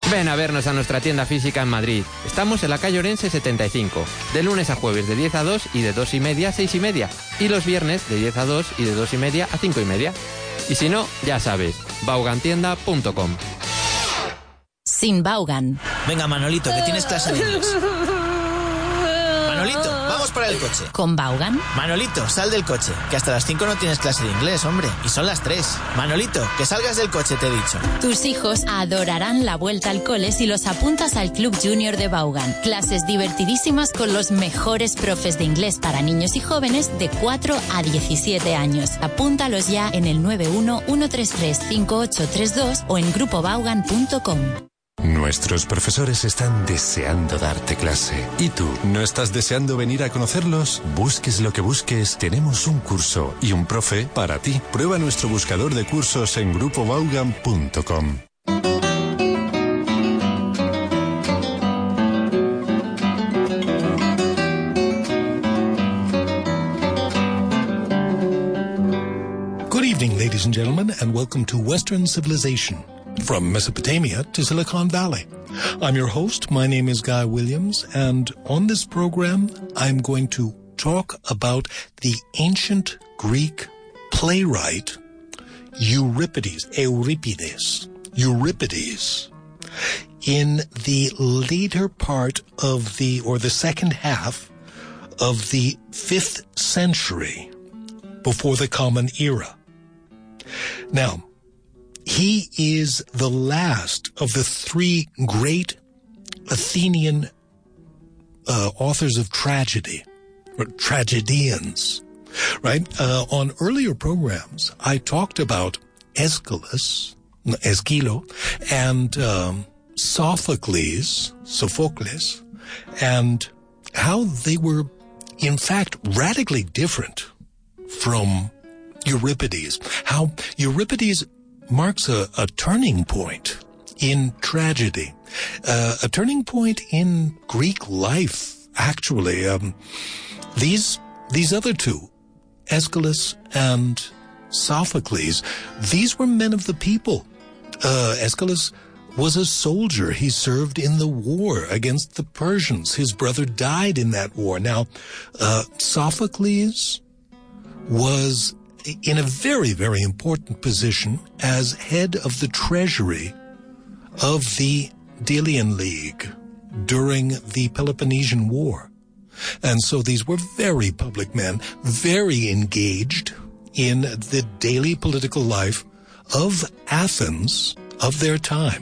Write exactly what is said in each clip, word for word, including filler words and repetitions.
Ven a vernos a nuestra tienda física en Madrid. Estamos en la calle Orense setenta y cinco, de lunes a jueves de diez a dos y de dos y media a seis y media. Y los viernes de diez a dos y de dos y media a cinco y media. Y si no, ya sabes, vaughantienda punto com. Sin Vaughan. Venga, Manolito, que tienes clase de inglés. Manolito, vamos para el coche. ¿Con Vaughan? Manolito, sal del coche, que hasta las cinco no tienes clase de inglés, hombre. Y son las tres. Manolito, que salgas del coche, te he dicho. Tus hijos adorarán la vuelta al cole si los apuntas al Club Junior de Vaughan. Clases divertidísimas con los mejores profes de inglés para niños y jóvenes de cuatro a diecisiete años. Apúntalos ya en el nueve uno uno tres tres cinco ocho tres dos o en grupo vaughan punto com. Nuestros profesores están deseando darte clase. ¿Y tú? ¿No estás deseando venir a conocerlos? Busques lo que busques, tenemos un curso y un profe para ti. Prueba nuestro buscador de cursos en grupo vaughan punto com. Good evening, ladies and gentlemen, and welcome to Western Civilization. From Mesopotamia to Silicon Valley. I'm your host. My name is Guy Williams, and on this program, I'm going to talk about the ancient Greek playwright Euripides, Euripides, Euripides. In the later part of the, or the second half of the fifth century before the Common Era. Now, he is the last of the three great Athenian uh, authors of tragedy, or tragedians, right? Uh, on earlier programs, I talked about Aeschylus, Aeschilo, and um, Sophocles, Sophocles, and how they were, in fact, radically different from Euripides. How Euripides marks a, a turning point in tragedy, uh, a turning point in Greek life, actually. Um, these, these other two, Aeschylus and Sophocles, these were men of the people. Uh, Aeschylus was a soldier. He served in the war against the Persians. His brother died in that war. Now, uh, Sophocles was in a very, very important position as head of the treasury of the Delian League during the Peloponnesian War. And so these were very public men, very engaged in the daily political life of Athens of their time.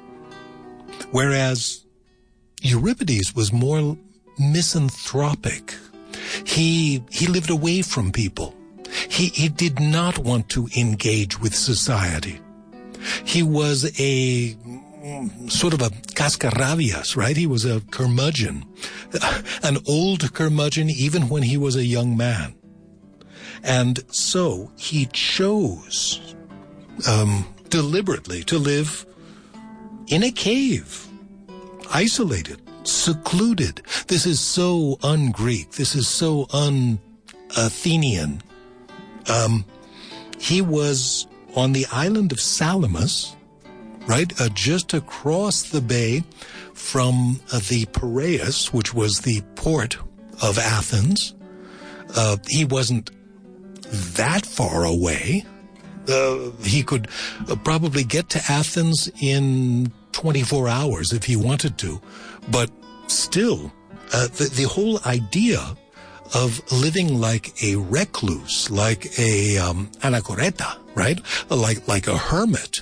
Whereas Euripides was more misanthropic. He, he lived away from people. He, he did not want to engage with society. He was a sort of a cascarrabias, right? He was a curmudgeon, an old curmudgeon even when he was a young man. And so he chose um, deliberately to live in a cave, isolated, secluded. This is so un-Greek. This is so un-Athenian. Um, he was on the island of Salamis, right, uh, just across the bay from uh, the Piraeus, which was the port of Athens. Uh, he wasn't that far away. Uh, he could uh, probably get to Athens in twenty-four hours if he wanted to. But still, uh, the, the whole idea of living like a recluse, like a um, anacoreta, right? Like like a hermit.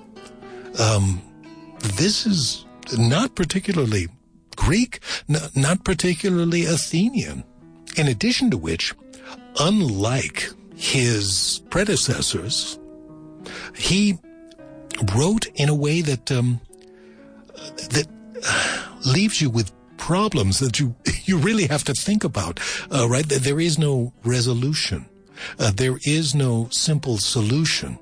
Um, this is not particularly Greek, n- not particularly Athenian. In addition to which, unlike his predecessors, he wrote in a way that um, that leaves you with problems that you you really have to think about, uh, right? There is no resolution. Uh, there is no simple solution.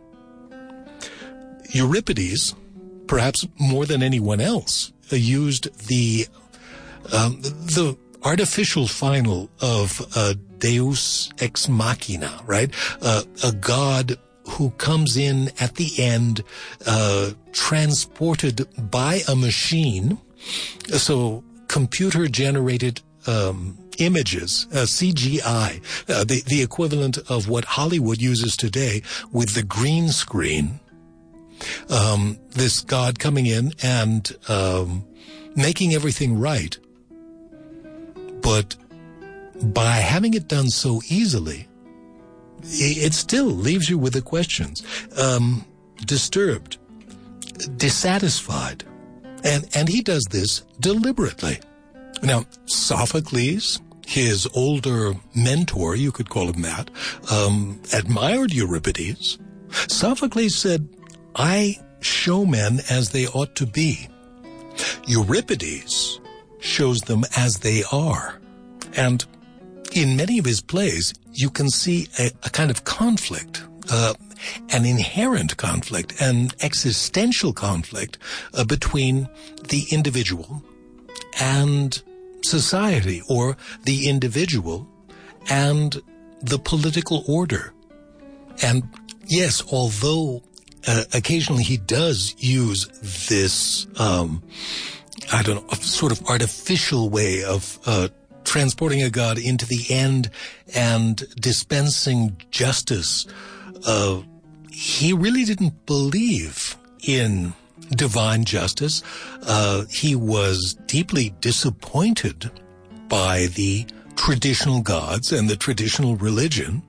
Euripides, perhaps more than anyone else, uh, used the um, the artificial final of uh, Deus ex machina, right? Uh, a God who comes in at the end, uh, transported by a machine. So computer-generated um, images, uh, C G I, uh, the, the equivalent of what Hollywood uses today with the green screen. Um, this God coming in and um, making everything right. But by having it done so easily, it still leaves you with the questions. Um, disturbed, dissatisfied. And, and he does this deliberately. Now, Sophocles, his older mentor, you could call him that, um, admired Euripides. Sophocles said, I show men as they ought to be. Euripides shows them as they are. And in many of his plays, you can see a, a kind of conflict, uh, an inherent conflict, an existential conflict uh, between the individual and society, or the individual and the political order. And yes, although uh, occasionally he does use this, um, I don't know, a sort of artificial way of uh, transporting a God into the end and dispensing justice, uh, he really didn't believe in divine justice. Uh, he was deeply disappointed by the traditional gods and the traditional religion.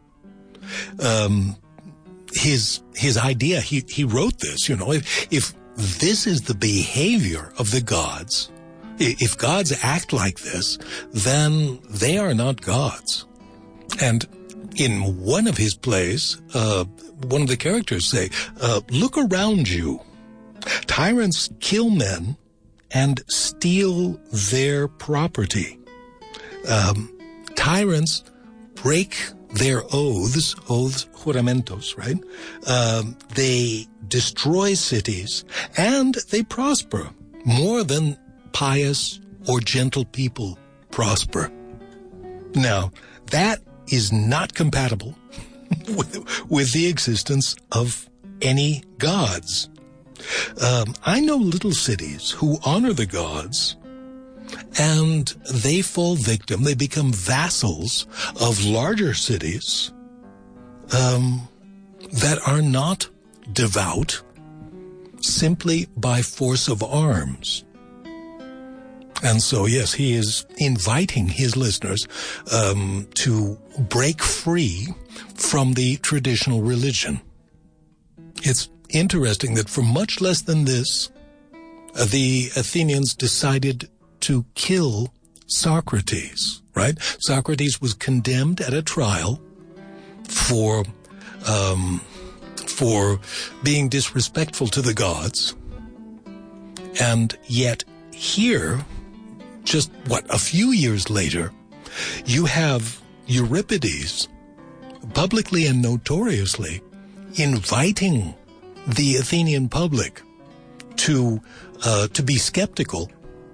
Um, his, his idea, he, he wrote this, you know, if, if this is the behavior of the gods, if gods act like this, then they are not gods. And in one of his plays, uh, one of the characters say, uh, look around you. Tyrants kill men and steal their property. Um, tyrants break their oaths, oaths, juramentos, right? Um, they destroy cities and they prosper more than pious or gentle people prosper. Now, that is not compatible with, with the existence of any gods. Um, I know little cities who honor the gods, and they fall victim, they become vassals of larger cities um, that are not devout simply by force of arms. And so, yes, he is inviting his listeners um, to break free from the traditional religion. It's interesting that for much less than this, uh, the Athenians decided to kill Socrates, right? Socrates was condemned at a trial for um, for being disrespectful to the gods. And yet here, just what, a few years later, you have Euripides publicly and notoriously inviting the Athenian public to uh, to be skeptical.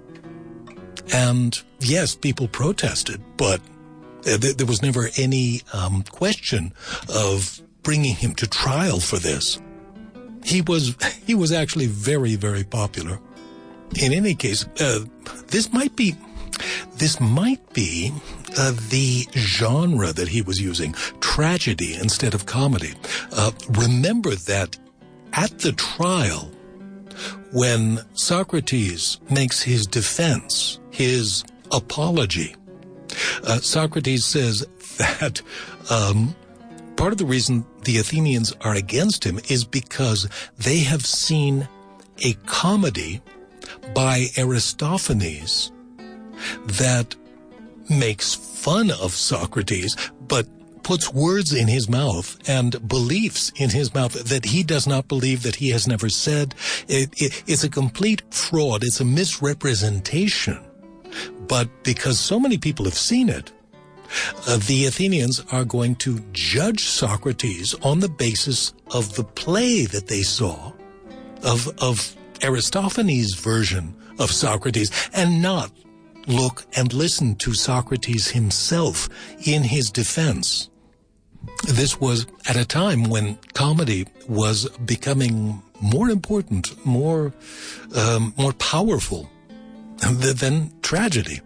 And yes, people protested, but th- there was never any um, question of bringing him to trial for this. He was he was actually very, very popular. In any case, uh, this might be this might be uh, the genre that he was using, tragedy instead of comedy. Uh, remember that at the trial, when Socrates makes his defense, his apology, uh, Socrates says that um, part of the reason the Athenians are against him is because they have seen a comedy by Aristophanes that makes fun of Socrates, but puts words in his mouth and beliefs in his mouth that he does not believe, that he has never said. It, it, it's a complete fraud. It's a misrepresentation. But because so many people have seen it, uh, the Athenians are going to judge Socrates on the basis of the play that they saw of, of Aristophanes' version of Socrates, and not look and listen to Socrates himself in his defense. this was at a time when comedy was becoming more important, more, um, more powerful than tragedy.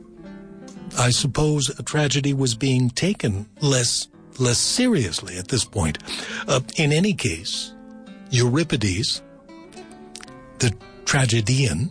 I suppose a tragedy was being taken less, less seriously at this point. Uh, in any case, Euripides, the tragedian,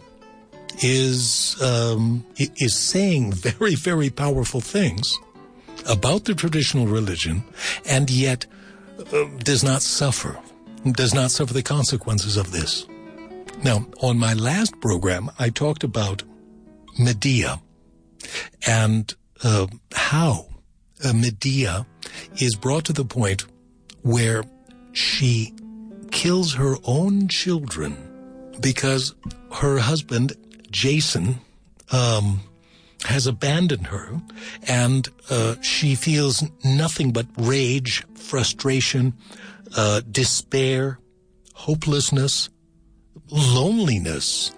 is um, is saying very, very powerful things about the traditional religion, and yet uh, does not suffer, does not suffer the consequences of this. Now, on my last program, I talked about Medea and uh, how uh, Medea is brought to the point where she kills her own children because her husband, Jason, um, has abandoned her, and uh, she feels nothing but rage, frustration, uh, despair, hopelessness, loneliness.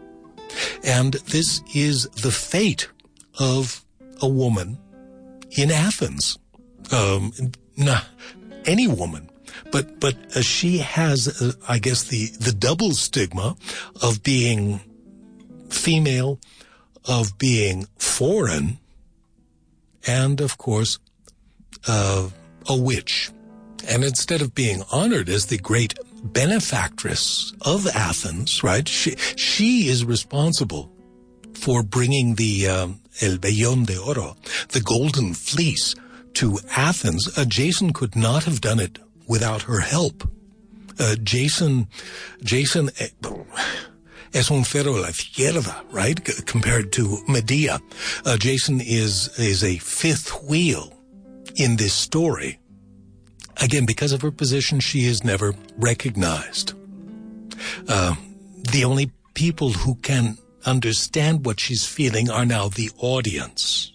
And this is the fate of a woman in Athens. Um, nah, any woman. But, but uh, she has, uh, I guess, the, the double stigma of being female, of being foreign, and, of course, uh, a witch. And instead of being honored as the great benefactress of Athens, right, she, she is responsible for bringing the um, El Vellón de Oro, the golden fleece, to Athens. Uh, Jason could not have done it without her help. Uh, Jason, Jason eh, es un ferro a la izquierda, right? C- compared to Medea. Uh, Jason is, is a fifth wheel in this story. Again, because of her position, she is never recognized. Uh, the only people who can understand what she's feeling are now the audience.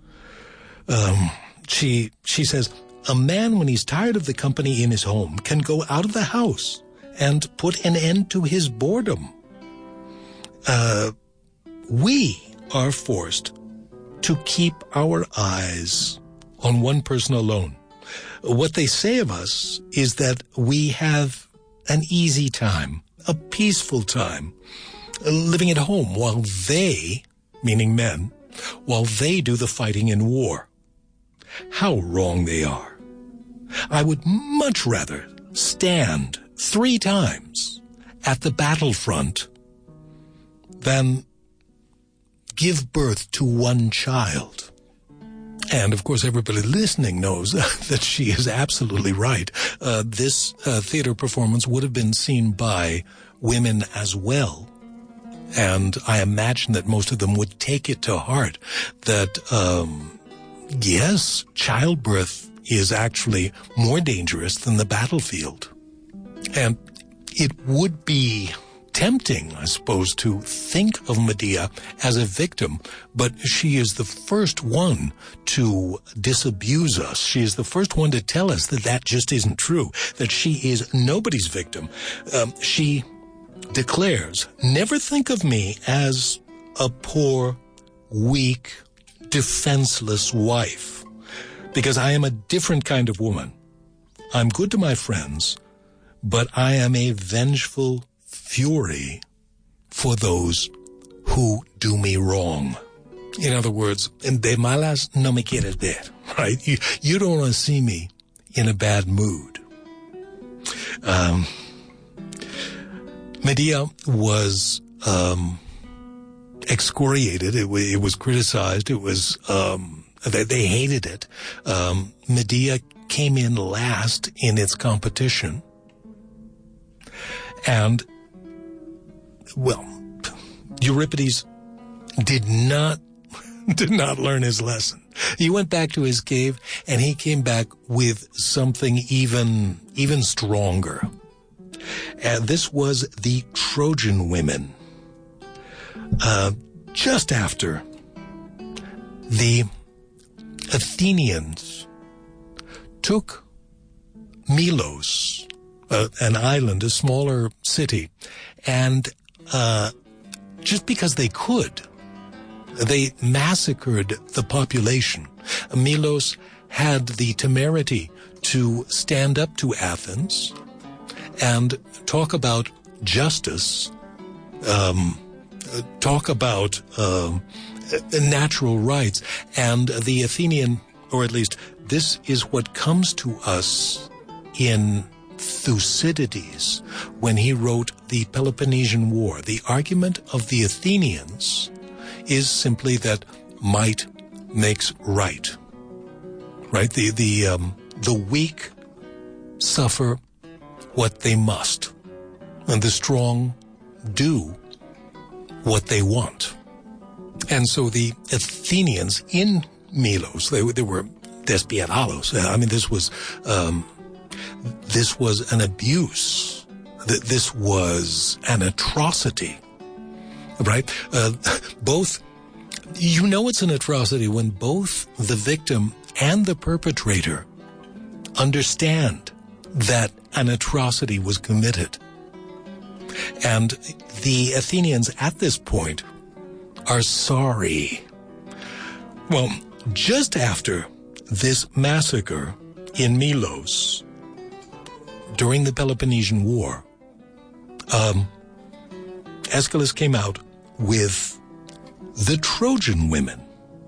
Um, she, she says, a man, when he's tired of the company in his home, can go out of the house and put an end to his boredom. Uh, we are forced to keep our eyes on one person alone. What they say of us is that we have an easy time, a peaceful time, living at home while they, meaning men, while they do the fighting in war. How wrong they are. I would much rather stand three times at the battlefront than give birth to one child. And, of course, everybody listening knows that she is absolutely right. Uh, this uh, theater performance would have been seen by women as well. And I imagine that most of them would take it to heart that, um, yes, childbirth is actually more dangerous than the battlefield. And it would be tempting, I suppose, to think of Medea as a victim, but she is the first one to disabuse us. She is the first one to tell us that that just isn't true, that she is nobody's victim. Um, she declares, never think of me as a poor, weak, defenseless wife, because I am a different kind of woman. I'm good to my friends, but I am a vengeful fury for those who do me wrong. In other words, de malas no me quieres ver, right? You, you don't want to see me in a bad mood. Um, Medea was um, excoriated. It, w- it was criticized. It was um, they, they hated it. Um, Medea came in last in its competition, and well, Euripides did not did not learn his lesson. He went back to his cave, and he came back with something even even stronger. And this was the Trojan women. Uh, just after the Athenians took Milos, uh, an island, a smaller city, and uh, just because they could, they massacred the population. Milos had the temerity to stand up to Athens and talk about justice, um, talk about um, natural rights. And the Athenian, or at least this is what comes to us in Thucydides when he wrote the Peloponnesian War. The argument of the Athenians is simply that might makes right. Right? The the um, the weak suffer what they must, and the strong do what they want. And so the Athenians in Milos, they, they were despiadalos. I mean, this was um, this was an abuse. This was an atrocity. Right? Uh, both, you know, it's an atrocity when both the victim and the perpetrator understand that an atrocity was committed. And the Athenians at this point are sorry. Well, just after this massacre in Milos during the Peloponnesian War, um, Aeschylus came out with the Trojan women.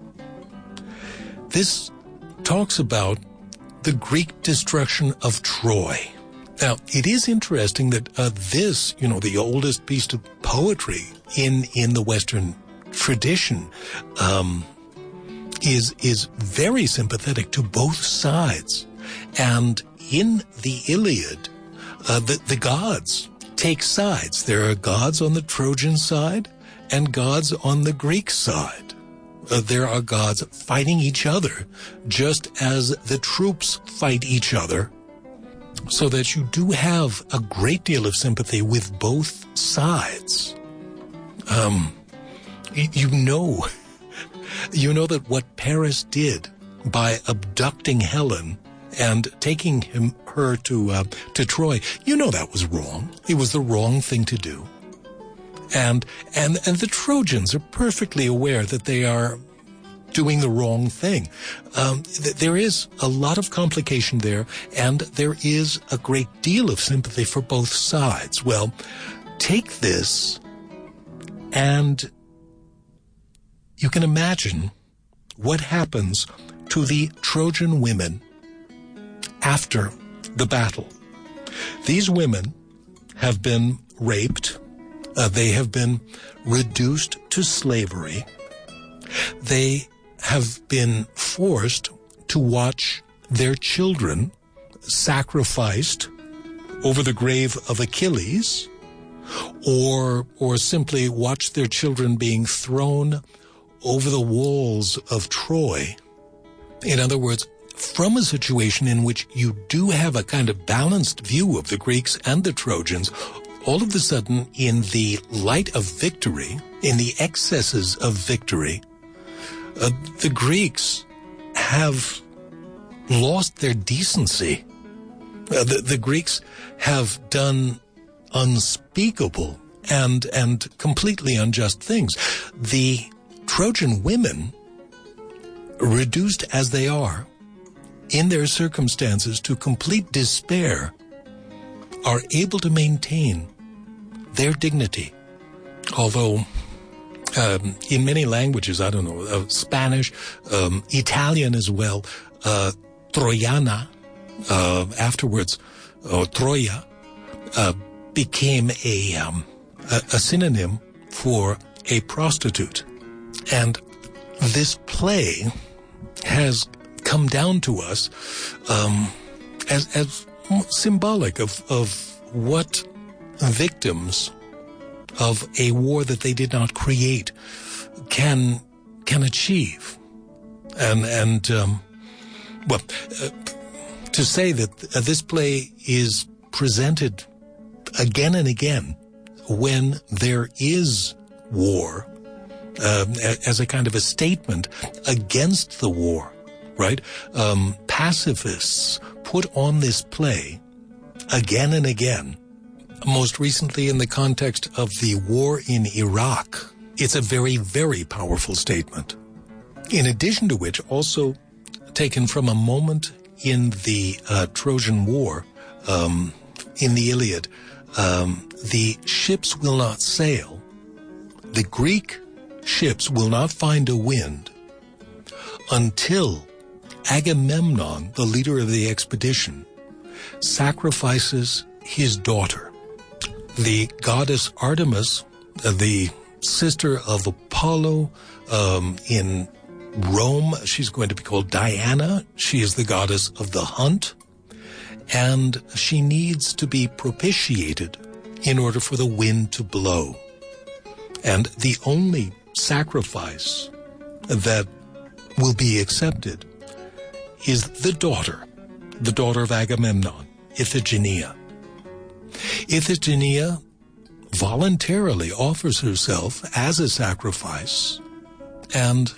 This talks about the Greek destruction of Troy. Now, it is interesting that uh, this, you know, the oldest piece of poetry in in the Western tradition, um, is is very sympathetic to both sides. And in the Iliad, uh, the, the gods take sides. There are gods on the Trojan side and gods on the Greek side. Uh, there are gods fighting each other, just as the troops fight each other, so that you do have a great deal of sympathy with both sides. Um, you know, you know that what Paris did by abducting Helen and taking him, her to uh, to Troy, you know that was wrong. It was the wrong thing to do. And, and, and the Trojans are perfectly aware that they are doing the wrong thing. Um, th- there is a lot of complication there, and there is a great deal of sympathy for both sides. Well, take this, and you can imagine what happens to the Trojan women after the battle. These women have been raped. Uh, they have been reduced to slavery. They have been forced to watch their children sacrificed over the grave of Achilles, or or simply watch their children being thrown over the walls of Troy. In other words, from a situation in which you do have a kind of balanced view of the Greeks and the Trojans, all of a sudden, in the light of victory, in the excesses of victory, uh, the Greeks have lost their decency. Uh, the, the Greeks have done unspeakable and and completely unjust things. The Trojan women, reduced as they are in their circumstances to complete despair, are able to maintain their dignity. Although um, in many languages, I don't know, uh, Spanish, um, Italian as well, uh, Troiana, uh, afterwards, or Troia, uh, became a, um, a, a synonym for a prostitute. And this play has come down to us um, as, as symbolic of, of what victims of a war that they did not create can can achieve. And, and um, well, uh, to say that uh, this play is presented again and again when there is war, uh, as a kind of a statement against the war, right? Um, pacifists put on this play again and again, most recently in the context of the war in Iraq. It's a very, very powerful statement. In addition to which, also taken from a moment in the uh, Trojan War, um, in the Iliad, um, the ships will not sail. The Greek ships will not find a wind until Agamemnon, the leader of the expedition, sacrifices his daughter. The goddess Artemis, uh, the sister of Apollo, um, in Rome, she's going to be called Diana. She is the goddess of the hunt, and she needs to be propitiated in order for the wind to blow. And the only sacrifice that will be accepted is the daughter, the daughter of Agamemnon, Iphigenia. Iphigenia voluntarily offers herself as a sacrifice, and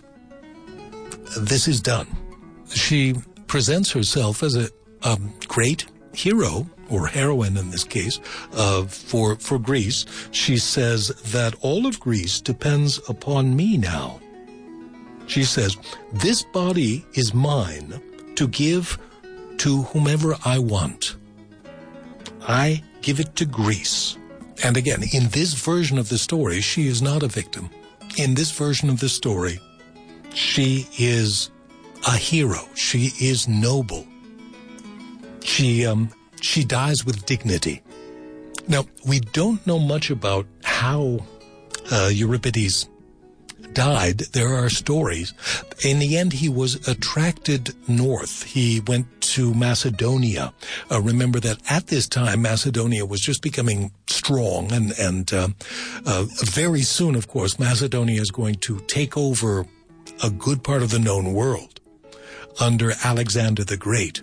this is done. She presents herself as a, a great hero, or heroine in this case, uh, for, for Greece. She says that all of Greece depends upon me now. She says, this body is mine to give to whomever I want. I give it to Greece. And again, in this version of the story, she is not a victim. In this version of the story, she is a hero. She is noble. She, um, she dies with dignity. Now, we don't know much about how uh, Euripides died. There are stories. In the end, he was attracted north. He went to Macedonia. Uh, remember that at this time, Macedonia was just becoming strong, and, and uh, uh, very soon, of course, Macedonia is going to take over a good part of the known world under Alexander the Great.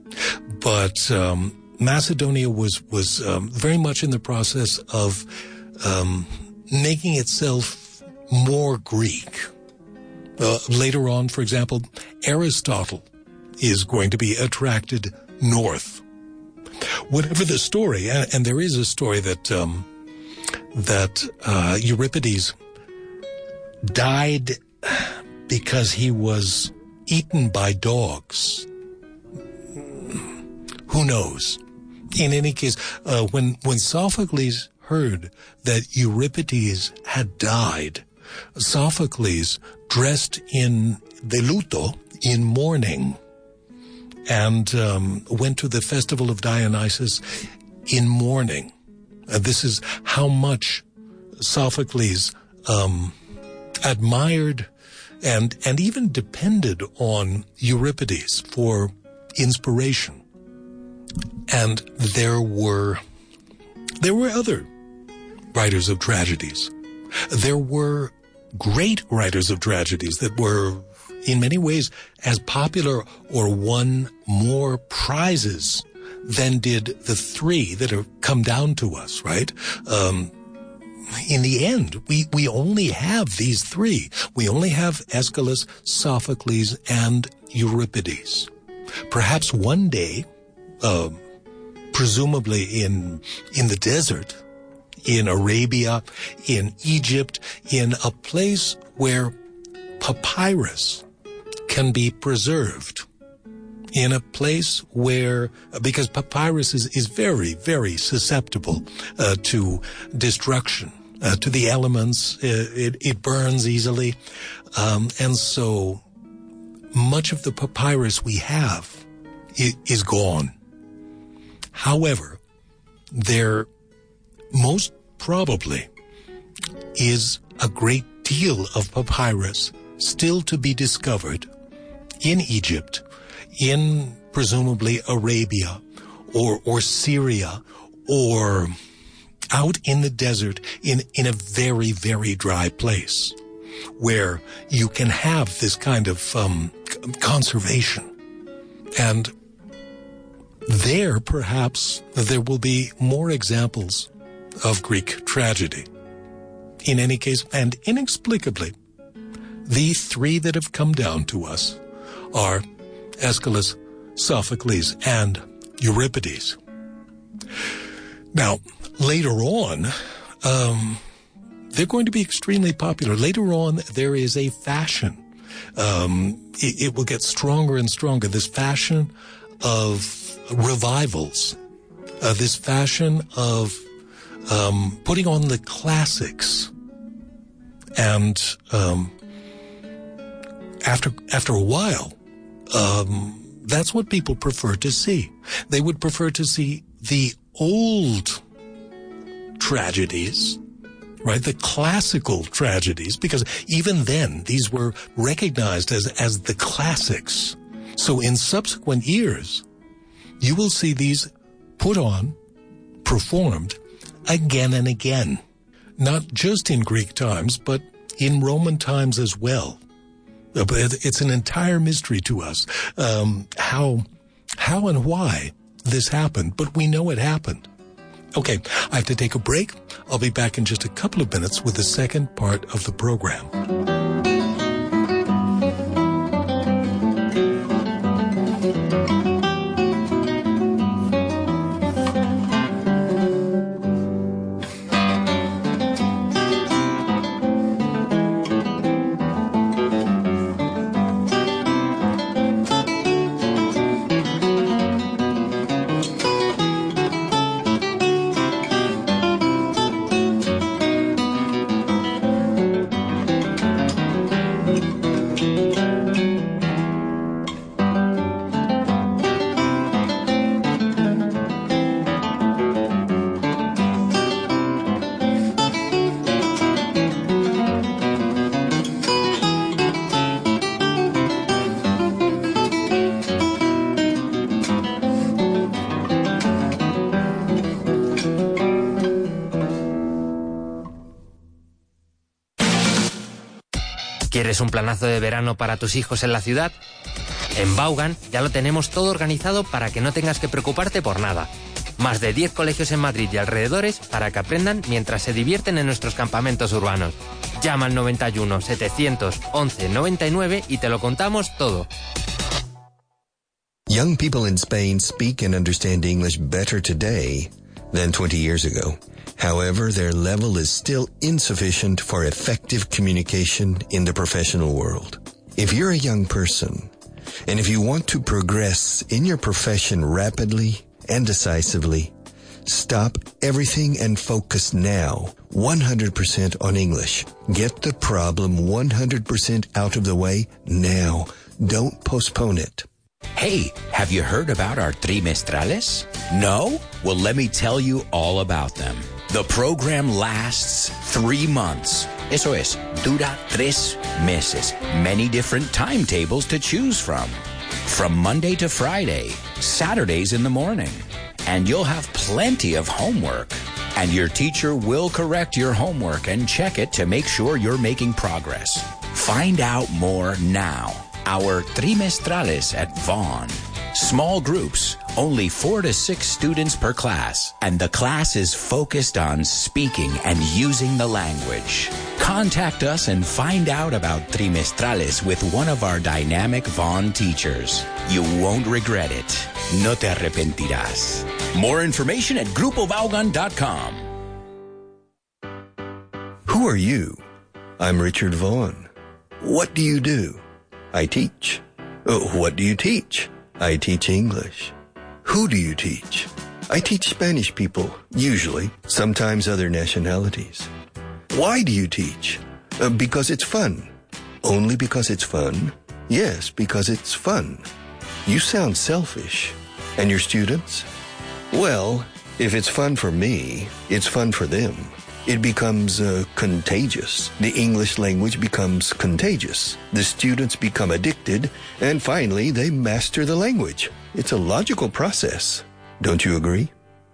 But um, Macedonia was, was um, very much in the process of um, making itself more Greek. Uh, later on, for example, Aristotle is going to be attracted north. Whatever the story, and, and there is a story that um, that uh, Euripides died because he was eaten by dogs. Who knows? In any case, uh, when when Sophocles heard that Euripides had died, Sophocles dressed in veluto, in mourning, and um, went to the festival of Dionysus in mourning. Uh, this is how much Sophocles um, admired and and even depended on Euripides for inspiration. And there were there were other writers of tragedies. There were great writers of tragedies that were in many ways as popular or won more prizes than did the three that have come down to us, right? Um, in the end, we, we only have these three. We only have Aeschylus, Sophocles, and Euripides. Perhaps one day, uh, presumably in in the desert, in Arabia, in Egypt, in a place where papyrus can be preserved, in a place where, because papyrus is, is very, very susceptible uh, to destruction, uh, to the elements. It, it burns easily. Um, and so much of the papyrus we have is, is gone. However, there most probably is a great deal of papyrus still to be discovered in Egypt, in presumably Arabia or or Syria, or out in the desert in, in a very, very dry place where you can have this kind of um, conservation. And there, perhaps, there will be more examples of Greek tragedy. In any case, and inexplicably, the three that have come down to us are Aeschylus, Sophocles, and Euripides. Now, later on, um, they're going to be extremely popular. Later on, there is a fashion. Um, it, it will get stronger and stronger. This fashion of revivals, uh, this fashion of um, putting on the classics. And um, after after a while, um, that's what people prefer to see. They would prefer to see the old tragedies, right? The classical tragedies, because even then, these were recognized as, as the classics. So in subsequent years, you will see these put on, performed again and again, not just in Greek times, but in Roman times as well. It's an entire mystery to us, um, how, how and why this happened, but we know it happened. Okay, I have to take a break. I'll be back in just a couple of minutes with the second part of the program. ¿Quieres un planazo de verano para tus hijos en la ciudad? En Vaughan ya lo tenemos todo organizado para que no tengas que preocuparte por nada. Más de diez colegios en Madrid y alrededores para que aprendan mientras se divierten en nuestros campamentos urbanos. Llama al noventa y uno, setecientos once, noventa y nueve y te lo contamos todo. Young people in Spain speak and understand English better today than twenty years ago. However, their level is still insufficient for effective communication in the professional world. If you're a young person, and if you want to progress in your profession rapidly and decisively, stop everything and focus now one hundred percent on English. Get the problem one hundred percent out of the way now. Don't postpone it. Hey, have you heard about our trimestrales? No? Well, let me tell you all about them. The program lasts three months. Eso es, dura tres meses. Many different timetables to choose from. From Monday to Friday, Saturdays in the morning. And you'll have plenty of homework. And your teacher will correct your homework and check it to make sure you're making progress. Find out more now. Our trimestrales at Vaughan. Small groups, only four to six students per class, and the class is focused on speaking and using the language. Contact us and find out about trimestrales with one of our dynamic Vaughan teachers. You won't regret it. No te arrepentirás. More information at grupo vaughan dot com. Who are you? I'm Richard Vaughan. What do you do? I teach. Oh, what do you teach? I teach English. Who do you teach? I teach Spanish people, usually, sometimes other nationalities. Why do you teach? Uh, because it's fun. Only because it's fun? Yes, because it's fun. You sound selfish. And your students? Well, if it's fun for me, it's fun for them. It becomes uh, contagious. The English language becomes contagious. The students become addicted, and finally they master the language. It's a logical process. Don't you agree?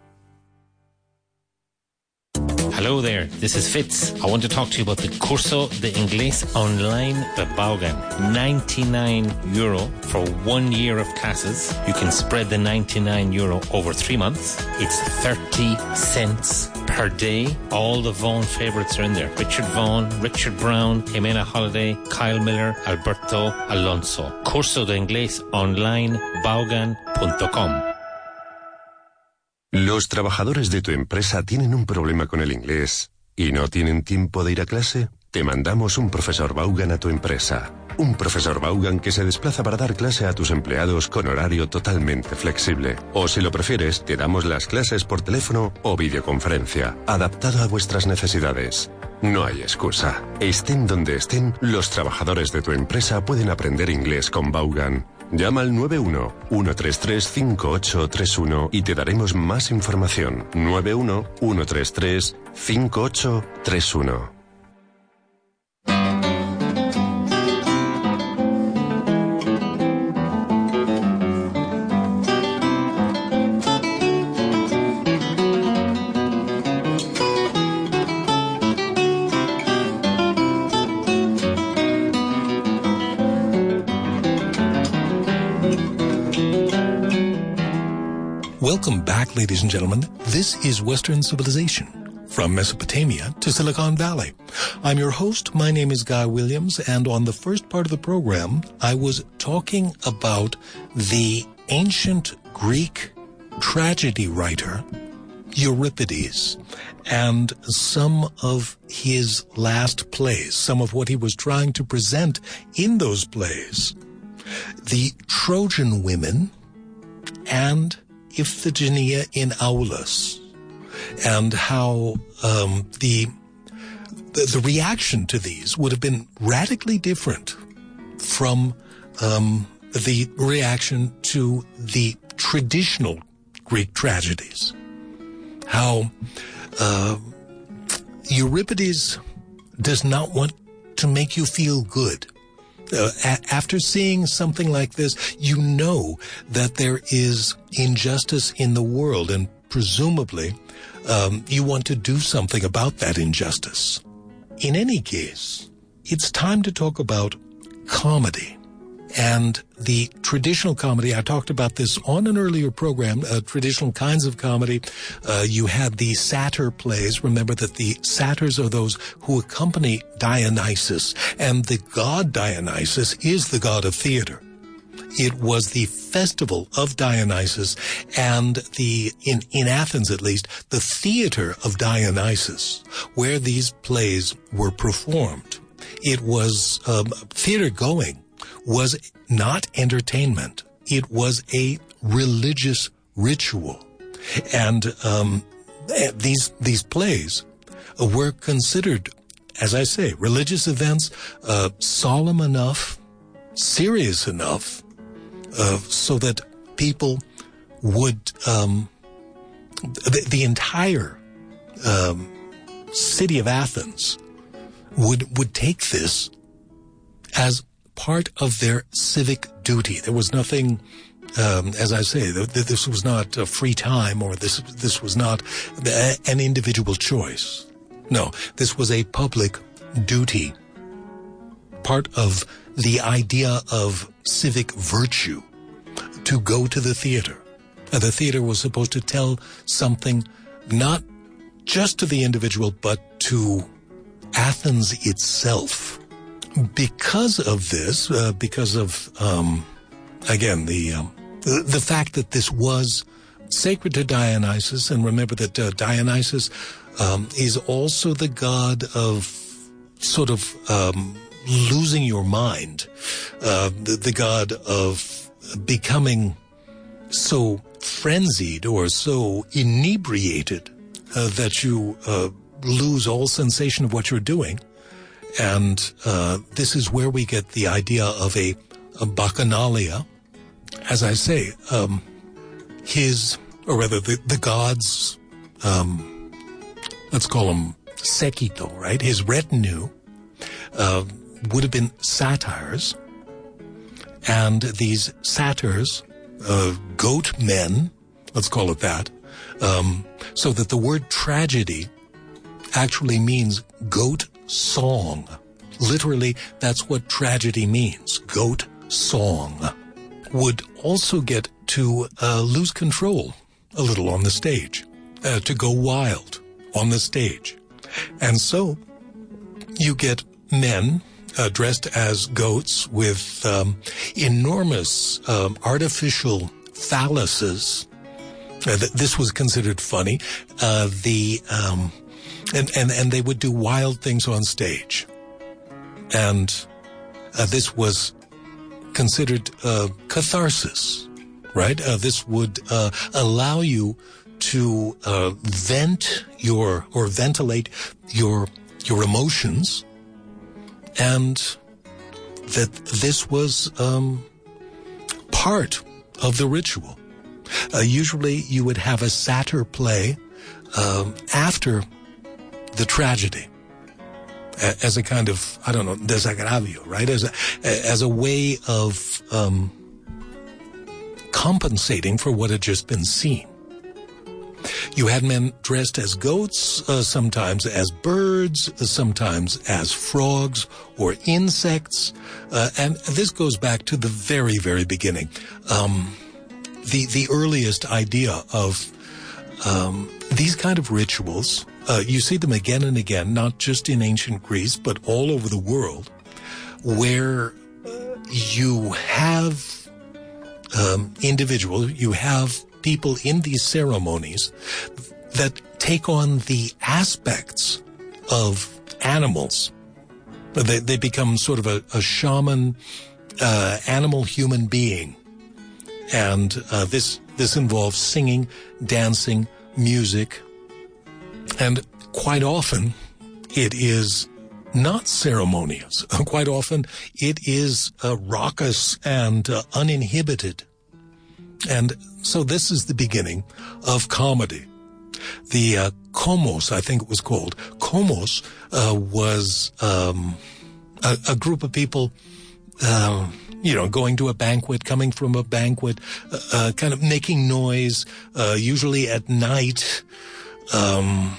Hello there, this is Fitz. I want to talk to you about the Curso de Inglés Online de Vaughan. ninety-nine euro for one year of classes. You can spread the ninety-nine euro over three months. It's thirty cents per day. All the Vaughan favourites are in there. Richard Vaughan, Richard Brown, Jimena Holiday, Kyle Miller, Alberto Alonso. Curso de Inglés Online Vaughan punto com. ¿Los trabajadores de tu empresa tienen un problema con el inglés y no tienen tiempo de ir a clase? Te mandamos un profesor Vaughan a tu empresa. Un profesor Vaughan que se desplaza para dar clase a tus empleados con horario totalmente flexible. O si lo prefieres, te damos las clases por teléfono o videoconferencia, adaptado a vuestras necesidades. No hay excusa. Estén donde estén, los trabajadores de tu empresa pueden aprender inglés con Vaughan. Llama al nueve uno, uno tres tres, cinco ocho tres uno y te daremos más información. nueve uno, uno tres tres, cinco ocho tres uno. Welcome back, ladies and gentlemen. This is Western Civilization, from Mesopotamia to Silicon Valley. I'm your host. My name is Guy Williams, and on the first part of the program, I was talking about the ancient Greek tragedy writer, Euripides, and some of his last plays, some of what he was trying to present in those plays. The Trojan women and Iphigenia in Aulis, and how um, the, the the reaction to these would have been radically different from um, the reaction to the traditional Greek tragedies. How uh, Euripides does not want to make you feel good. Uh, a- after seeing something like this, you know that there is injustice in the world, and presumably um, you want to do something about that injustice. In any case, it's time to talk about comedy and the traditional comedy. I talked about this on an earlier program, uh, traditional kinds of comedy. Uh, you had the satyr plays. Remember that the satyrs are those who accompany Dionysus, and the god Dionysus is the god of theater. It was the festival of Dionysus, and the in, in Athens at least, the theater of Dionysus, where these plays were performed. It was um, theater going was not entertainment. It was a religious ritual. And um, these these plays were considered, as I say, religious events, uh, solemn enough, serious enough, uh, so that people would, um, the, the entire um, city of Athens would would take this as part of their civic duty. There was nothing, um, as I say, th- th- this was not a free time, or this this was not a- an individual choice. No, this was a public duty, part of the idea of civic virtue, to go to the theater. And the theater was supposed to tell something not just to the individual, but to Athens itself. Because of this, uh, because of, um, again, the, um, the the fact that this was sacred to Dionysus, and remember that uh, Dionysus um, is also the god of sort of um, losing your mind, uh, the, the god of becoming so frenzied or so inebriated uh, that you uh, lose all sensation of what you're doing. And uh, this is where we get the idea of a, a bacchanalia. As I say, um, his, or rather the, the gods, um, let's call them sekito, right? His retinue uh, would have been satyrs. And these satyrs, uh, goat men, let's call it that, um, so that the word tragedy actually means goat song. Literally, that's what tragedy means, goat song. Would also get to uh, lose control a little on the stage, uh, to go wild on the stage. And so you get men uh, dressed as goats with um, enormous um, artificial phalluses. Uh, th- this was considered funny. Uh, the um, and, and and they would do wild things on stage. And Uh, this was considered uh, catharsis, right? Uh, this would uh, allow you to uh, vent your or ventilate your your emotions, and that this was um, part of the ritual. Uh, usually, you would have a satyr play um, after the tragedy, a- as a kind of, I don't know, desagravio, right? As a as a way of um, compensating for what had just been seen. You had men dressed as goats, uh, sometimes as birds, uh, sometimes as frogs or insects. Uh, and this goes back to the very, very beginning. Um, the, the earliest idea of um, these kind of rituals, uh, you see them again and again, not just in ancient Greece, but all over the world, where you have um, individuals, you have people in these ceremonies that take on the aspects of animals. They, they become sort of a, a shaman, uh, animal human being. And uh, this this involves singing, dancing, music. And quite often it is not ceremonious. Quite often it is uh, raucous and uh, uninhibited. And so this is the beginning of comedy. The uh, Komos, I think it was called. Komos uh, was um, a, a group of people, uh, you know, going to a banquet, coming from a banquet, uh, uh, kind of making noise, uh, usually at night. Um,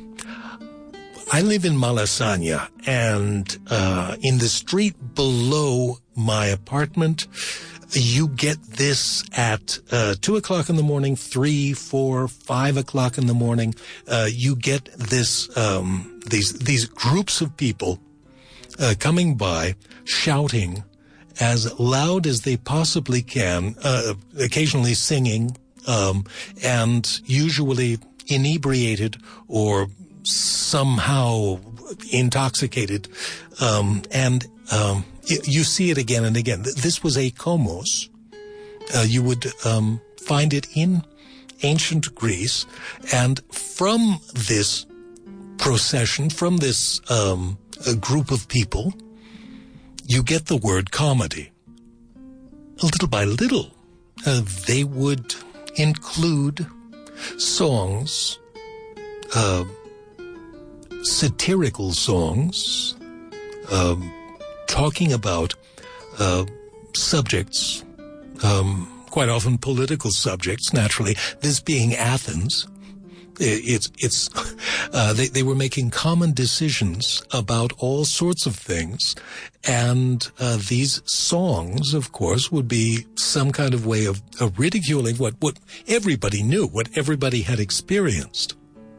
I live in Malasaña, and uh, in the street below my apartment, you get this at uh, two o'clock in the morning, three, four, five o'clock in the morning. Uh, you get this um, these these groups of people uh, coming by, shouting as loud as they possibly can, uh, occasionally singing, um, and usually inebriated or somehow intoxicated, um, and um, you see it again and again. This was a komos. Uh, you would um, find it in ancient Greece. And from this procession, from this um, a group of people, you get the word comedy. Little by little, uh, they would include songs, uh, satirical songs, um, talking about uh, subjects, um, quite often political subjects, naturally. This being Athens, it's it's uh, they they were making common decisions about all sorts of things, and uh, these songs, of course, would be some kind of way of, of ridiculing what what everybody knew, what everybody had experienced,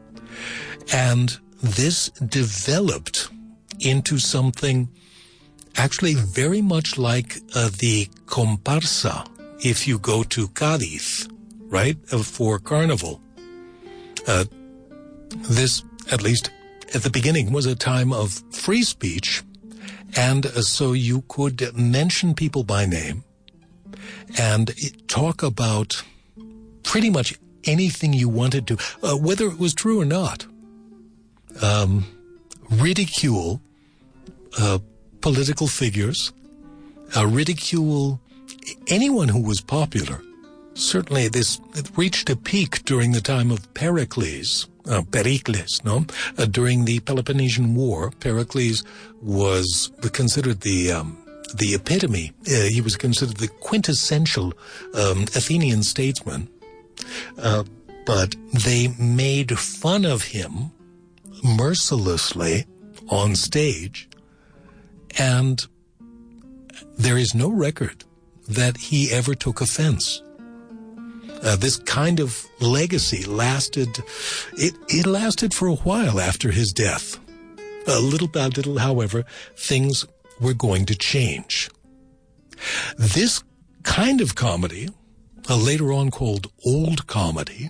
and this developed into something actually very much like uh, the comparsa, if you go to Cádiz, right, uh, for carnival. Uh, this, at least at the beginning, was a time of free speech, and uh, so you could mention people by name and talk about pretty much anything you wanted to, uh, whether it was true or not. Um, ridicule uh, political figures, uh, ridicule anyone who was popular. Certainly this it reached a peak during the time of Pericles, uh, Pericles, no? Uh, during the Peloponnesian War, Pericles was considered the um, the epitome. Uh, he was considered the quintessential um, Athenian statesman. Uh, but they made fun of him mercilessly on stage, and there is no record that he ever took offense. Uh, this kind of legacy lasted, it, it lasted for a while after his death. Uh, little by little, however, things were going to change. This kind of comedy, uh, later on called old comedy,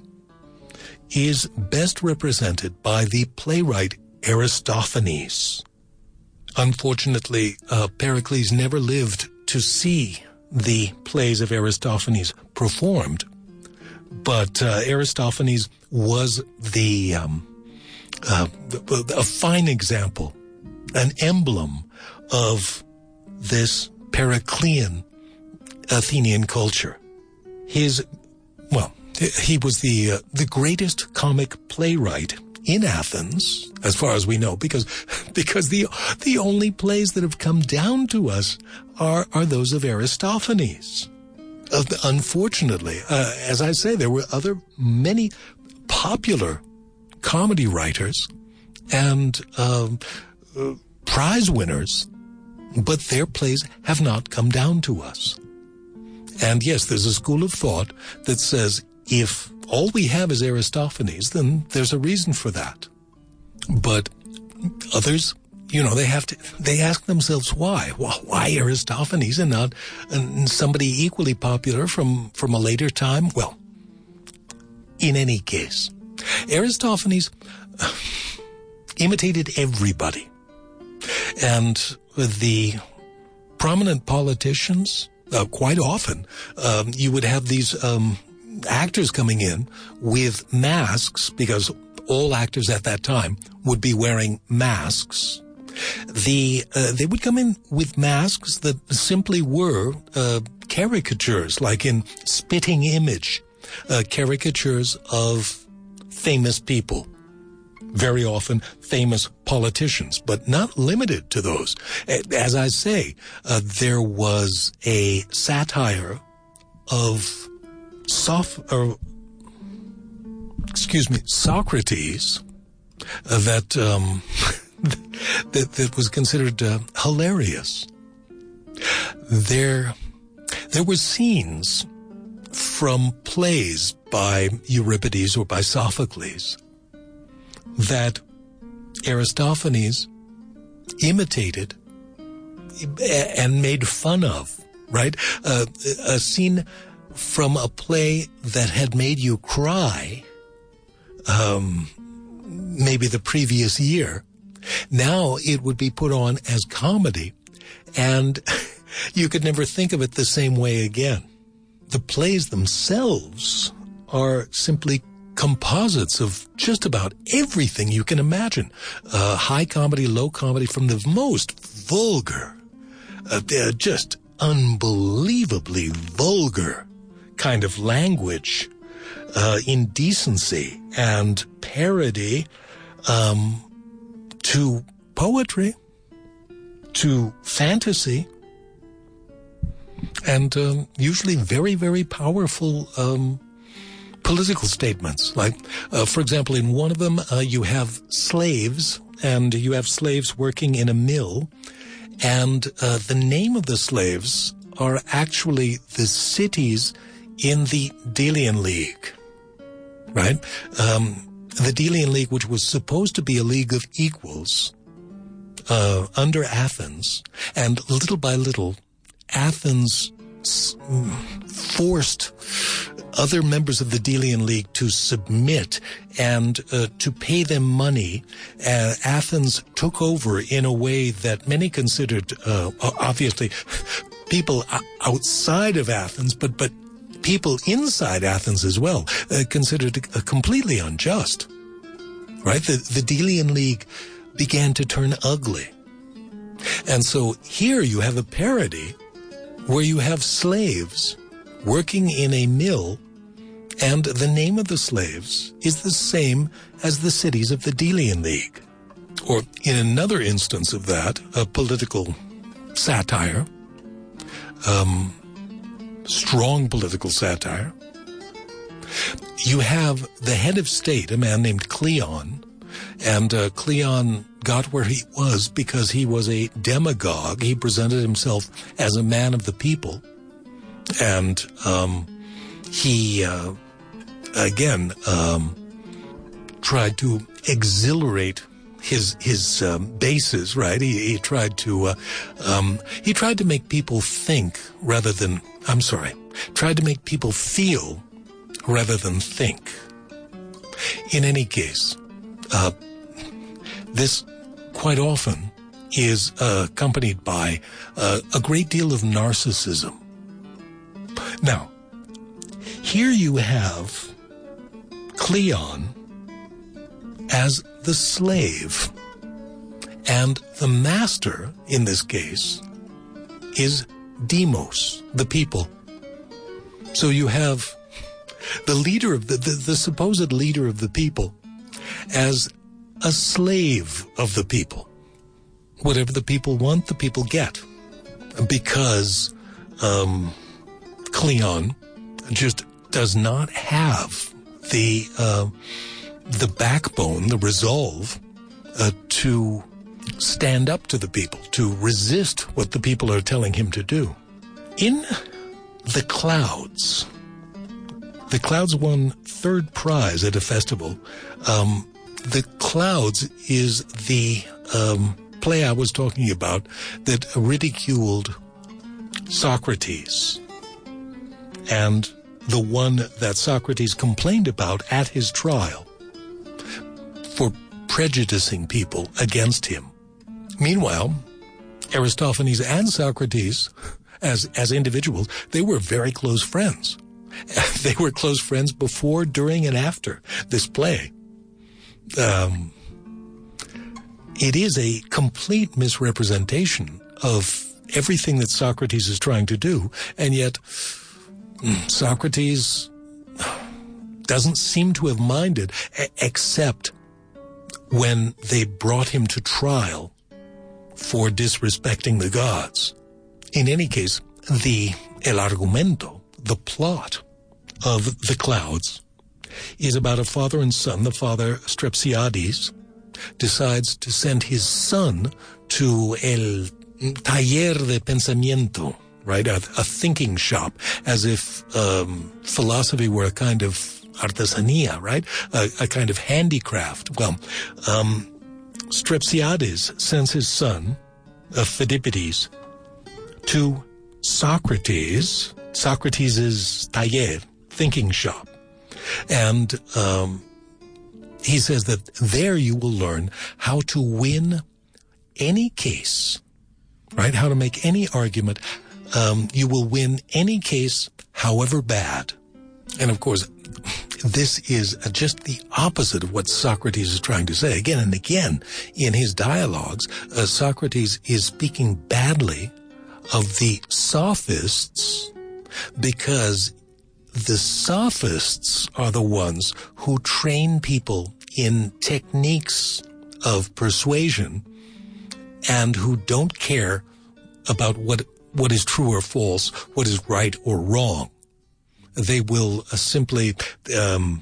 is best represented by the playwright Aristophanes. Unfortunately, uh, Pericles never lived to see the plays of Aristophanes performed, but uh, Aristophanes was the um, uh, a fine example, an emblem of this Periclean Athenian culture. His, well, he was the uh, the greatest comic playwright in Athens, as far as we know, because because the the only plays that have come down to us are are those of Aristophanes. Uh, unfortunately, uh, as I say, there were other many popular comedy writers and uh, uh, prize winners, but their plays have not come down to us. And yes, there's a school of thought that says if all we have is Aristophanes, then there's a reason for that. But others, you know, they have to, they ask themselves why. Well, why Aristophanes and not and somebody equally popular from, from a later time? Well, in any case, Aristophanes imitated everybody. And the prominent politicians, uh, quite often, um, you would have these um, actors coming in with masks, because all actors at that time would be wearing masks. The uh, they would come in with masks that simply were uh, caricatures, like in Spitting Image, uh, caricatures of famous people. Very often famous politicians, but not limited to those. As I say, uh, there was a satire of Soph- or, excuse me, Socrates uh, that, um, that that was considered uh, hilarious. There, there were scenes from plays by Euripides or by Sophocles that Aristophanes imitated and made fun of, right? Uh, a scene from a play that had made you cry, um, maybe the previous year. Now it would be put on as comedy, and you could never think of it the same way again. The plays themselves are simply composites of just about everything you can imagine. Uh, high comedy, low comedy, from the most vulgar, uh, just unbelievably vulgar kind of language, uh, indecency and parody, um, to poetry, to fantasy, and um, usually very, very powerful um political statements. Like, uh, for example, in one of them, uh, you have slaves, and you have slaves working in a mill, and uh, the name of the slaves are actually the cities in the Delian League, right? Um, the Delian League, which was supposed to be a league of equals uh, under Athens, and little by little, Athens forced other members of the Delian League to submit and uh, to pay them money. Uh, Athens took over in a way that many considered, uh, obviously, people outside of Athens, but but people inside Athens as well, uh, considered uh, completely unjust. Right? The, the Delian League began to turn ugly. And so here you have a parody where you have slaves working in a mill, and the name of the slaves is the same as the cities of the Delian League. Or in another instance of that, a political satire, um, strong political satire, you have the head of state, a man named Cleon, and uh, Cleon got where he was because he was a demagogue. He presented himself as a man of the people, and um, he, uh, again, um, tried to exhilarate his his um, bases. Right? He, he tried to uh, um, he tried to make people think rather than I'm sorry, tried to make people feel rather than think. In any case, uh, this quite often is uh, accompanied by uh, a great deal of narcissism. Now, here you have Cleon as the slave, and the master, in this case, is Demos, the people. So you have the leader of the, the, the supposed leader of the people as a slave of the people. Whatever the people want, the people get. Because um, Cleon just does not have the uh, the backbone, the resolve uh, to stand up to the people, to resist what the people are telling him to do. In The Clouds, The Clouds won third prize at a festival. Um, The Clouds is the um, play I was talking about that ridiculed Socrates, and the one that Socrates complained about at his trial for prejudicing people against him. Meanwhile, Aristophanes and Socrates, as as individuals, they were very close friends. They were close friends before, during, and after this play. Um, it is a complete misrepresentation of everything that Socrates is trying to do, and yet Socrates doesn't seem to have minded, except when they brought him to trial for disrespecting the gods. In any case, the el argumento, the plot of The Clouds, is about a father and son. The father, Strepsiades, decides to send his son to el taller de pensamiento, right, a, a thinking shop, as if um, philosophy were a kind of artesanía, right, a, a kind of handicraft. Well, um, Strepsiades sends his son, uh, Phidippides, to Socrates, Socrates' taller, thinking shop. And um, he says that there you will learn how to win any case, right? How to make any argument. Um, you will win any case, however bad. And of course, this is just the opposite of what Socrates is trying to say. Again and again, in his dialogues, uh, Socrates is speaking badly of the sophists, because the sophists are the ones who train people in techniques of persuasion and who don't care about what what is true or false, what is right or wrong. They will uh, simply um,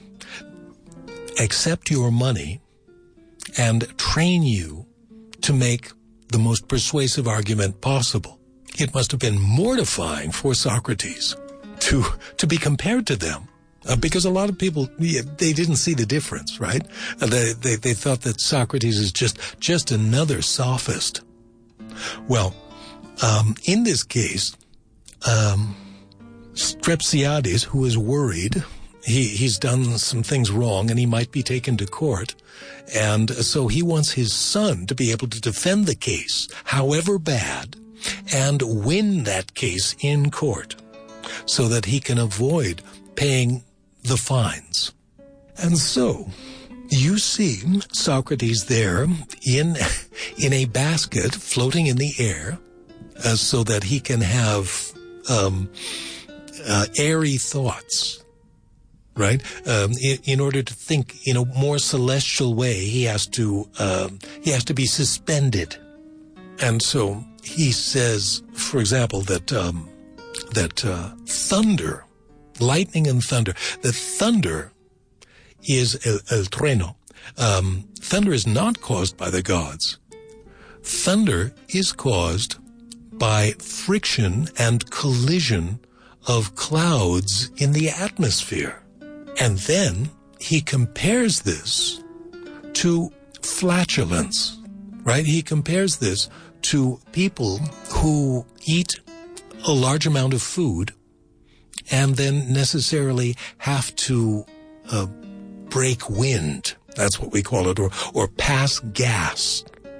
accept your money and train you to make the most persuasive argument possible. It must have been mortifying for Socrates to to be compared to them, uh, because a lot of people, yeah, they didn't see the difference, right? Uh, they, they they thought that Socrates is just just another sophist. Well, um, in this case, um, Strepsiades, who is worried, he he's done some things wrong and he might be taken to court, and so he wants his son to be able to defend the case, however bad, and win that case in court so that he can avoid paying the fines. And so you see Socrates there in in a basket floating in the air, uh, so that he can have um, uh, airy thoughts, right? Um, in, in order to think in a more celestial way, he has to uh, he has to be suspended. And so he says, for example, that um, that uh, thunder, lightning and thunder, that thunder is el, el trueno. Um, thunder is not caused by the gods. Thunder is caused by friction and collision of clouds in the atmosphere. And then he compares this to flatulence, right? He compares this to people who eat a large amount of food and then necessarily have to uh, break wind. That's what we call it, or or pass gas.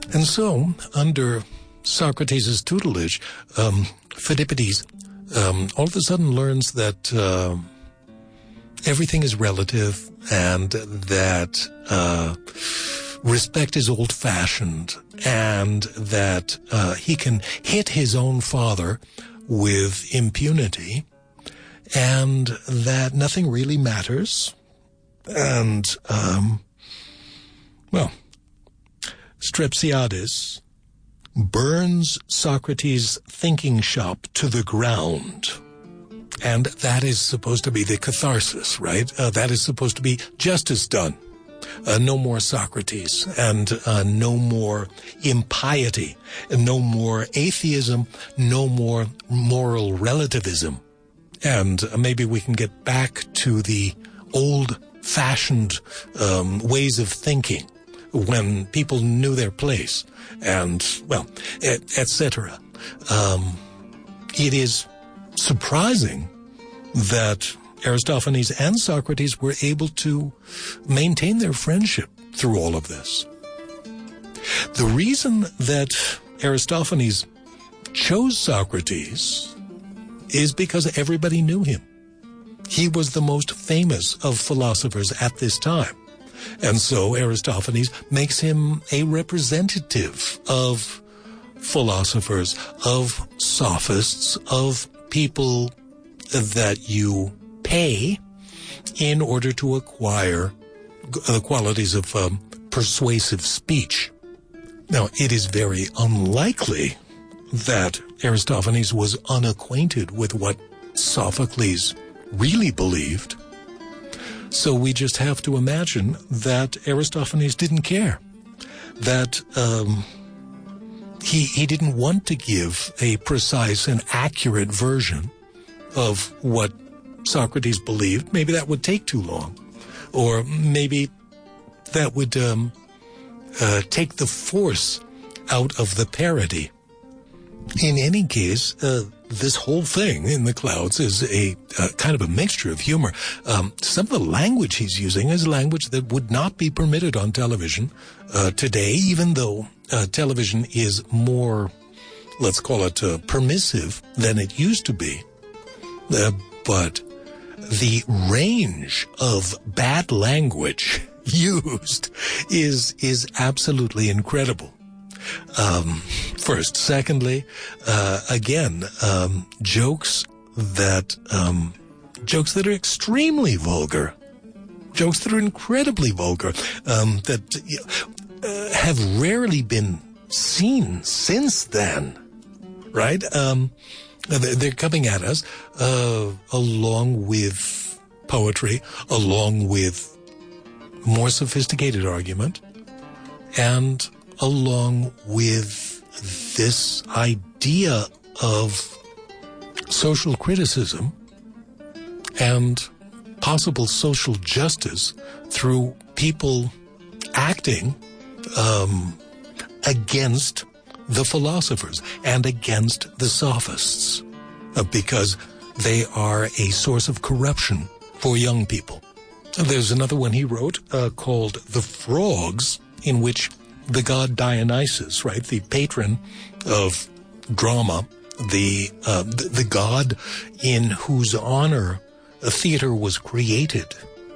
And so, under Socrates' tutelage, um, Phidippides um, all of a sudden learns that uh, everything is relative and that uh, respect is old-fashioned and that uh, he can hit his own father with impunity and that nothing really matters. And, um, well, Strepsiades burns Socrates' thinking shop to the ground. And that is supposed to be the catharsis, right? Uh, that is supposed to be justice done. Uh, no more Socrates and uh, no more impiety and no more atheism, no more moral relativism. And uh, maybe we can get back to the old-fashioned um, ways of thinking when people knew their place and, well, et cetera. Um, it is surprising that Aristophanes and Socrates were able to maintain their friendship through all of this. The reason that Aristophanes chose Socrates is because everybody knew him. He was the most famous of philosophers at this time. And so Aristophanes makes him a representative of philosophers, of sophists, of people that you pay in order to acquire the qualities of um, persuasive speech. Now, it is very unlikely that Aristophanes was unacquainted with what Sophocles really believed. So we just have to imagine that Aristophanes didn't care, that um, he he didn't want to give a precise and accurate version of what Socrates believed. Maybe that would take too long, or maybe that would um, uh, take the force out of the parody. In any case, uh, this whole thing in the clouds is a uh, kind of a mixture of humor. Um, some of the language he's using is language that would not be permitted on television uh, today, even though uh, television is more, let's call it, uh, permissive than it used to be. Uh, but the range of bad language used is is absolutely incredible. Um, first. Secondly, uh, again, um, jokes that, um, jokes that are extremely vulgar, jokes that are incredibly vulgar, um, that uh, have rarely been seen since then, right? Um, they're coming at us, uh, along with poetry, along with more sophisticated argument, and along with this idea of social criticism and possible social justice through people acting um, against the philosophers and against the sophists, uh, because they are a source of corruption for young people. There's another one he wrote uh, called The Frogs, in which the god Dionysus, right, the patron of drama, the, uh, the the god in whose honor a theater was created,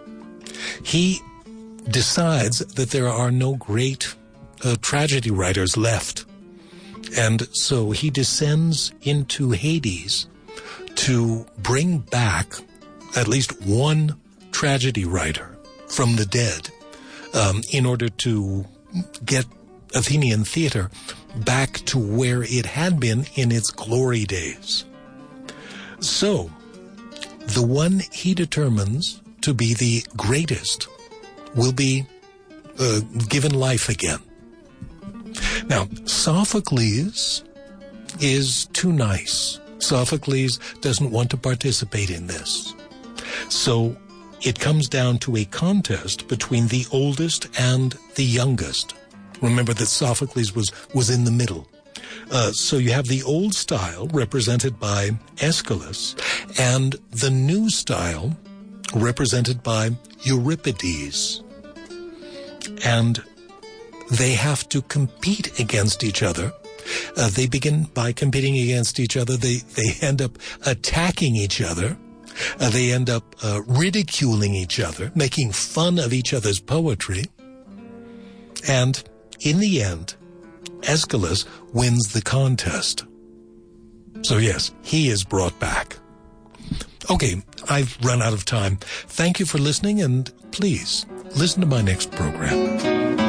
he decides that there are no great uh, tragedy writers left. And so he descends into Hades to bring back at least one tragedy writer from the dead, um, in order to get Athenian theater back to where it had been in its glory days. So, the one he determines to be the greatest will be uh, given life again. Now, Sophocles is too nice. Sophocles doesn't want to participate in this. So, it comes down to a contest between the oldest and the youngest. Remember that Sophocles was, was in the middle. Uh, so you have the old style represented by Aeschylus and the new style represented by Euripides. And they have to compete against each other. Uh, they begin by competing against each other. They, they end up attacking each other. Uh, they end up uh, ridiculing each other, making fun of each other's poetry. And in the end, Aeschylus wins the contest. So yes, he is brought back. Okay, I've run out of time. Thank you for listening, and please listen to my next program.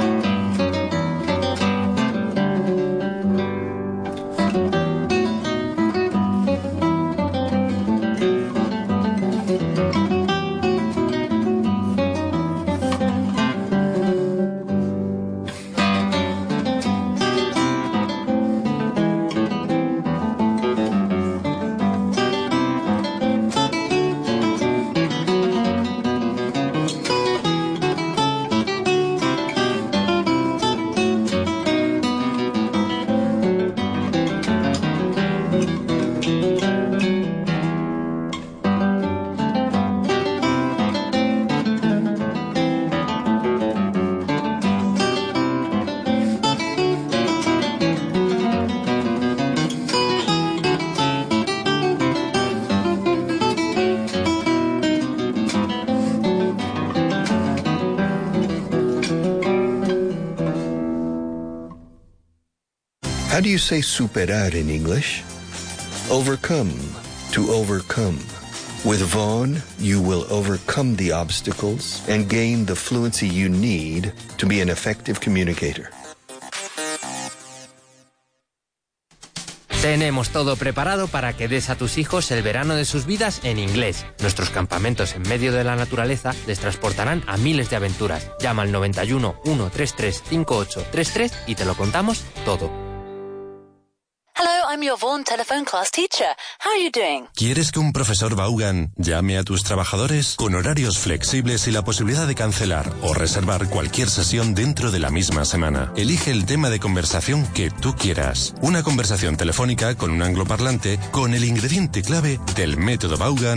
How do you say superar in English? Overcome, to overcome. With Vaughn, you will overcome the obstacles and gain the fluency you need to be an effective communicator. Tenemos todo preparado para que des a tus hijos el verano de sus vidas en inglés. Nuestros campamentos en medio de la naturaleza les transportarán a miles de aventuras. Llama al noventa y uno, ciento treinta y tres, cincuenta y ocho treinta y tres y te lo contamos todo. Hello, I'm your Vaughan telephone class teacher. How are you doing? ¿Quieres que un profesor Vaughan llame a tus trabajadores? Con horarios flexibles y la posibilidad de cancelar o reservar cualquier sesión dentro de la misma semana. Elige el tema de conversación que tú quieras. Una conversación telefónica con un angloparlante con el ingrediente clave del método Vaughan